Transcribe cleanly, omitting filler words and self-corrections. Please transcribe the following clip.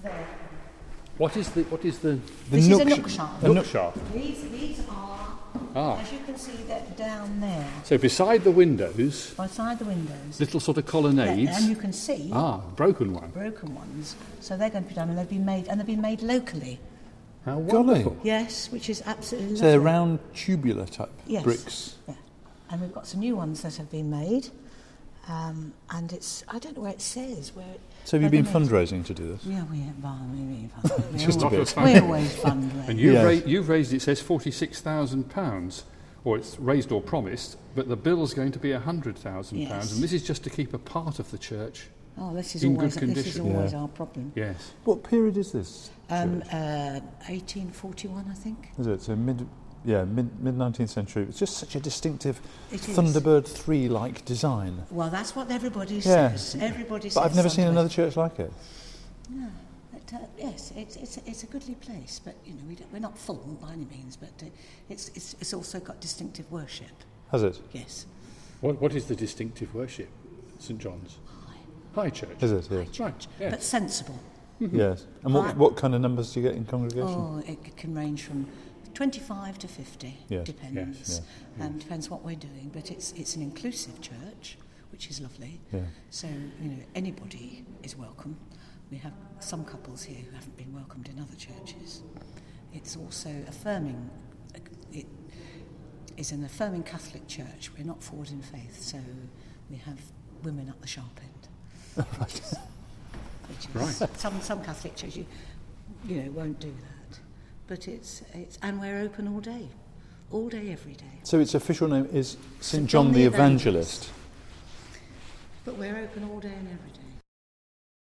there. What is the This is a nook shaft. Nook shaft. These are, as you can see, that down there. So beside the windows, Little sort of colonnades. Yeah, and you can see broken ones. So they're going to be done, and they've been made locally. How wonderful! Yes, which is absolutely lovely. So they're round tubular type bricks. Yeah, and we've got some new ones that have been made. And I don't know where it says where. So have you been fundraising to do this? Yeah, we Just a bit. We always fundraise. And you've raised, it says £46,000, or it's raised or promised, but the bill's going to be £100,000, Yes. and this is just to keep a part of the church This is in always good condition. This is always our problem. Yes. What period is this? 1841, I think. Is it? So mid 19th century. It's just such a distinctive It is. Thunderbird 3-like design. Well, that's what everybody says. Everybody says. But I've never seen Thunderbird. another church like it. No, but, yes, it's a goodly place, but we're not full by any means. But it's also got distinctive worship. Has it? Yes. What is the distinctive worship? St John's. High church. Is it? Yeah. High church, Yes. but sensible. Yes. And what kind of numbers do you get in congregation? Oh, it can range from 25 to 50, Yes. depends, Yes. and depends what we're doing. But it's an inclusive church, which is lovely. Yeah. So anybody is welcome. We have some couples here who haven't been welcomed in other churches. It's also affirming. It is an affirming Catholic church. We're not forward in faith, so we have women at the sharp end. Right. Which is Right. Some Catholic churches, won't do that. But it's and we're open all day, every day. So its official name is St John the Evangelist. But we're open all day and every day.